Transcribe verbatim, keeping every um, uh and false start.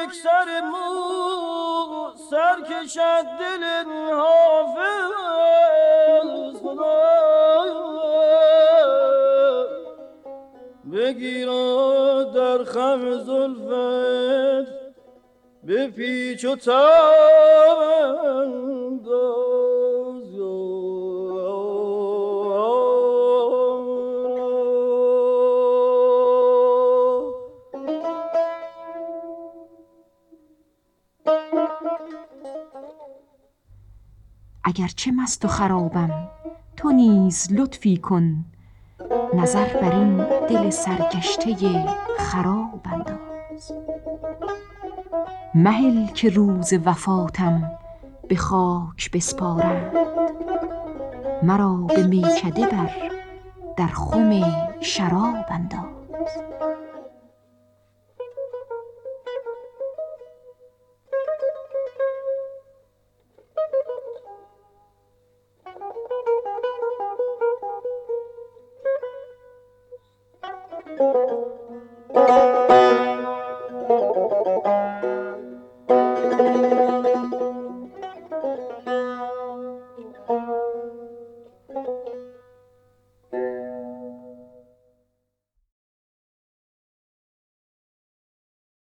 یک سر مو سر کشد دل حافظ خدا بگیرد در خم زلفت به پیچ و تاب اگرچه مست و خرابم تو نیز لطفی کن، نظر بر این دل سرگشته خراب انداز. مهل که روز وفاتم به خاک بسپارند، مرا به میکده بر در خم شراب انداز.